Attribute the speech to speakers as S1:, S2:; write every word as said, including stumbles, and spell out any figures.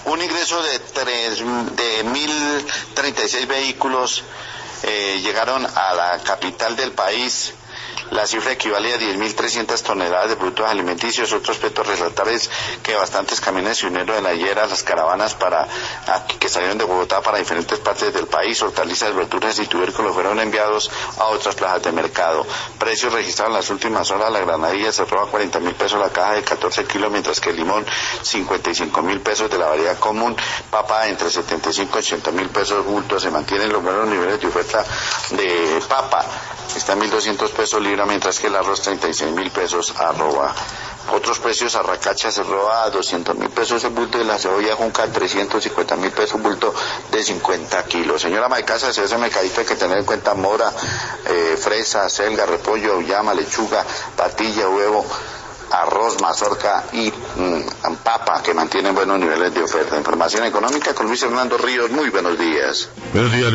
S1: Un ingreso de, tres, de mil treinta y seis vehículos eh, llegaron a la capital del país. La cifra equivale a diez mil trescientas toneladas de productos alimenticios. Otro aspecto a resaltar es que bastantes camiones se unieron en ayer a las caravanas para a, que salieron de Bogotá para diferentes partes del país. Hortalizas, verduras y tubérculos fueron enviados a otras plazas de mercado. Precios registrados en las últimas horas: la granadilla cerró a cuarenta mil pesos la caja de catorce kilos, mientras que el limón cincuenta y cinco mil pesos de la variedad común. Papa entre setenta y cinco y ochenta mil pesos bulto. Se mantienen los buenos niveles de oferta de papa. Está en mil doscientos pesos libra, mientras que el arroz treinta y seis mil pesos arroba. Otros precios: arracacha cerró a doscientos mil pesos el bulto, de la cebolla junca trescientos cincuenta mil pesos bulto de cincuenta kilos. Señora ama de casa, si hace mercadito hay que tener en cuenta mora, eh, fresa, selga, repollo, llama, lechuga, patilla, huevo, arroz, mazorca y mmm, papa, que mantienen buenos niveles de oferta. Información económica con Luis Hernando Ríos. Muy buenos días.
S2: Buenos días.